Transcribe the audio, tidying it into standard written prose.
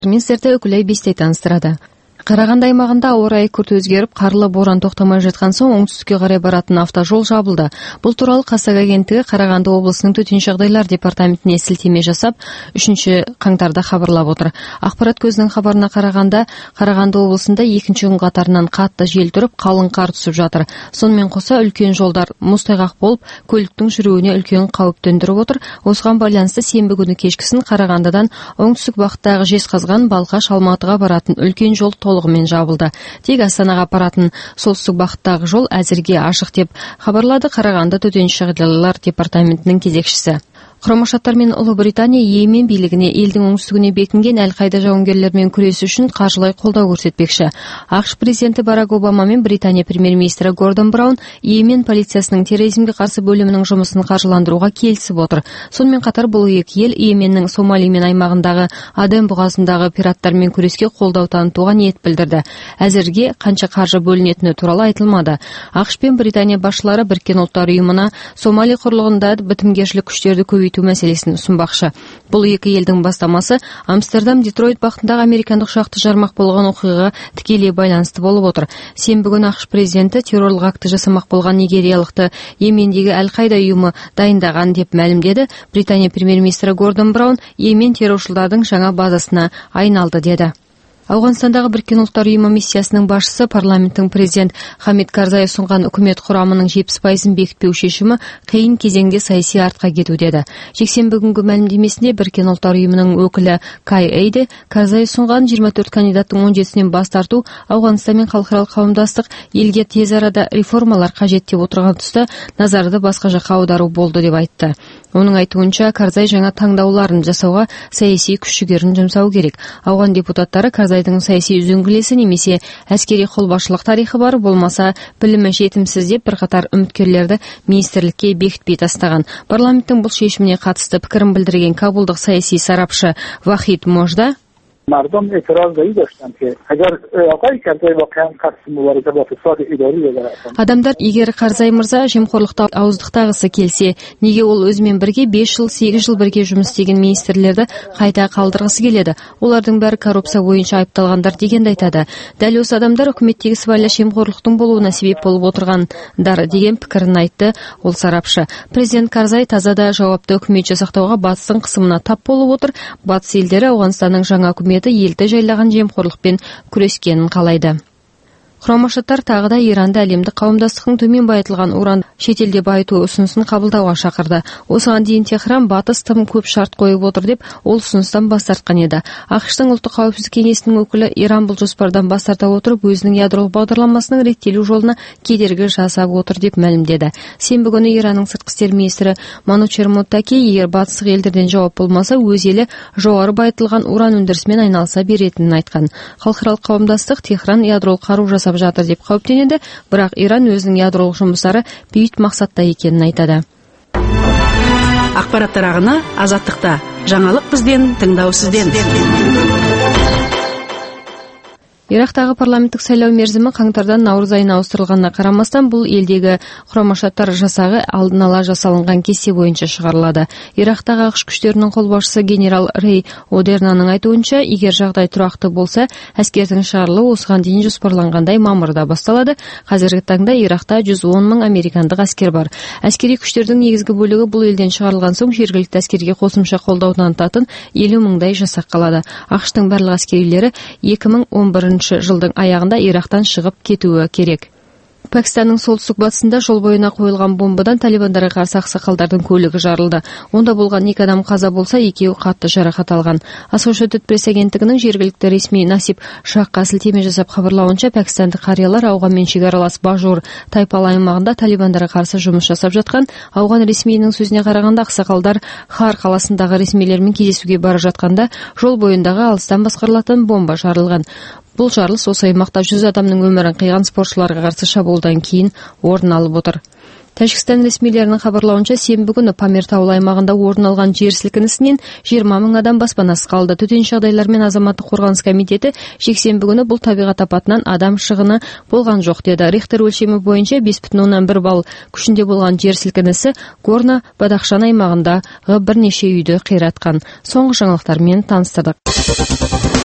Министрді Үкілай Бестей таныстырады. Қарағанды аймағында ауа райы күрт өзгеріп, қарлы боран тоқтамай жатқан соң оңтүстікке қарай баратын автожол жабылды. Бұл туралы Қазақ агенттігі Қарағанды облысының төтенше жағдайлар департаментіне сілтеме жасап, 3 қаңтарда хабарлап отыр. Ақпарат көзінің хабарына қарағанда, Қарағанды облысында 2-ші күн қатарынан қатты жел тұрып, қалың қар түсіп жатыр. Сонымен қоса үлкен жолдар мұзтайғақ болып, көліктің жүруіне үлкен қауіп төндіріп отыр. Осыған байланысты сенбі күні кешкісін Қарағандыдан оңтүстік бағыттағы Жезқазған, Балқаш, Алматыға баратын үлкен жол толығымен жабылды. Тек Астанаға апаратын солтүстік бағыттағы жол әзірге ашық деп хабарлады Қарағанды төтенше жағдайлар департаментінің кезекшісі. Құрама Штаттар мен Ұлыбритания Йемен билігіне елдің оңтүстігіне бекінген әлқайда жауынгерлермен күрес үшін қаржылай қолдау көрсетпекші. ақш президенті Барак Обама мен Британия премьер-министрі Гордон Браун Йемен полициясының терроризмге қарсы бөлімінің жұмысын қаржыландыруға келісіп отыр. Сонымен қатар бұл екі ел Йеменнің Сомали мен аймағындағы Аден бұғазындағы пираттармен күреске қолдау танытуға ниет білдірді. Әзірге қанша қаржы бөлінетіні туралы айтылмады. ақш пен Британия басшылары Біріккен ұлттар ұйымына Сомали құрлығында бітімгершілік күштерді көбейту мәселесін ұсынбақшы. Бұл екі елдің бастамасы Амстердам, Детройт бағытындағы американдық ұшақты жармақ болған оқиғаға тікелей байланысты болып отыр. Сенбі күні ақш президенті террорлық акті жасамақ болған нигериялықты Йемендегі Әл-Қайда ұйымы дайындаған деп мәлімдеді. Британия премьер-министрі Гордон Браун Йемен терроршылардың жаңа базасына айналды деді. Ауғанстандағы Біріккен ұлттар ұйымы миссиясының басшысы парламенттің президент Хамид Карзай ұсынған үкімет құрамының 70%-ін бекітпеу шешімі қиын кезеңде саяси артқа кету деді. Жексенбі күнгі мәлімдемесінде Біріккен ұлттар ұйымының өкілі Кай Эйде Карзай ұсынған 24 кандидаттың 17-сінен бас тарту Ауғанстан мен халықаралық қауымдастық елге тез арада реформалар қажет деп отырған тұста назарды басқа жаққа аудару болды деп айтты. Оның айтуынша Карзай жаңа таңдауларын жасауға саяси күш-жігерін жұмсау керек. Ауған депутаттары Карзайдың саяси үзеңгілесі немесе әскери қолбасшылық тарихы бар, болмаса білімі жетімсіз деп бірқатар үміткерлерді министрлікке бекітпей тастаған. Парламенттің бұл шешіміне қатысты пікірін білдірген кабулдық саяси сарапшы Вахид Можда مردم اعتراض دایی داشتن که اگر آقای کرزای واقعا قصد مبارزه با فساد اداری داره. Адамдар, егер Карзай мырза жемқорлықты ауыздықтағысы келсе, неге ол өзімен бірге 5 жыл, 8 жыл бірге жұмыс істеген министрлерді қайта қалдырғысы келеді? Олардың бәрі коррупция бойынша айыпталғандар дегенді айтады. Дәл осы адамдар үкіметтегі сыбайлас жемқорлықтың болуына себеп болып отырғандар деген пікірін айтты ол сарапшы. Президент Карзай таза да жауапты үкімет жасақтауға батыстың қысымына тап болып отыр. Батыс елдері Ауғанстанның жаңа үкіметі елді жайлаған жемқорлықпен күрескенін қалайды. Құрама Штаттар тағы да Иранды әлемдік қауымдастықтың төмен байытылған уран шетелде байыту ұсынысын қабылдауға шақырды. Осыған дейін Техран батыс тым көп шарт қойып отыр деп ол ұсыныстан бас тартқан еді. ақш-тың ұлттық қауіпсіздік кеңесінің өкілі Иран бұл жоспардан бас тарта отырып өзінің ядролық бағдарламасының реттелу жолына кедергі жасап отыр деп мәлімдеді. Сенбі күні Иранның сыртқы істер министрі Манучер Моттаки егер батыстық елдерден жауап болмаса өз елі жоғары байытылған уран өндірісімен айналыса беретінін айтқан. Халықаралық қауымдастық Техран ядролық қару жасап жатыр деп қауіптенеді, бірақ Иран өзінің ядролық жұмыстары бейбіт мақсатта екенін айтады. Ақпараттар ағыны Азаттықта. Жаңалық бізден, тыңдау сізден. Ирактағы парламенттік сайлау мерзімі қаңтардан наурыз айына ауыстырылғанына қарамастан бұл елдегі Құрама Штаттар жасағы алдын ала жасалынған кесте бойынша шығарылады. Ирактағы ақш күштерінің қолбасшысы генерал Рей Одернаның айтуынша, егер жағдай тұрақты болса, әскердің шығарылуы осыған дейін жоспарланғандай мамырда басталады. Қазіргі таңда Иракта 110 мың американдық әскер бар. Әскери күштердің негізгі бөлігі бұл елден шығарылған соң жергілікті әскерге қосымша қолдау танытатын 50 мыңдай жасақ қалады. ақш-тың барлық әскерилері 2011 жылдың аяғында Ирактан шығып кетуі керек. Пәкістанның солтүстік батысында жол бойына қойылған бомбадан талибандарға қарсы ақсақалдардың көлігі жарылды. Онда болған 2 адам қаза болса, 2-еуі қатты жарақат алған. Associated Press агенттігінің жергілікті ресми Насип Шаққа сілтеме жасап хабарлауынша, пәкістандық қариялар ауғанмен шекаралас Бажур тайпалы аймағында талибандарға қарсы жұмыс жасап жатқан. Ауған ресмиінің сөзіне қарағанда, ақсақалдар Хар қаласындағы ресмилермен кездесуге бара жатқанда жол бойындағы алыстан басқарылатын бомба жарылған. Бұл жарылыс осы аймақта 100 адамның өмірін қиған спортшыларға қарсы шабуылдан кейін орын алып отыр. Тәжікстан ресмилерінің хабарлауынша, сенбі күні Памир таулы аймағында орын алған жер сілкінісінен 20 мың адам баспанасыз қалды. Төтенше жағдайлар мен азаматтық қорғаныс комитеті жексенбі күні бұл табиғат апатынан адам шығыны болған жоқ деді. Рихтер өлшемі бойынша 5,1 балл күшінде болған жер сілкінісі Горно Бадахшан аймағындағы бірнеше үйді қиратқан. Соңғы жаңалықтармен таныстырдық.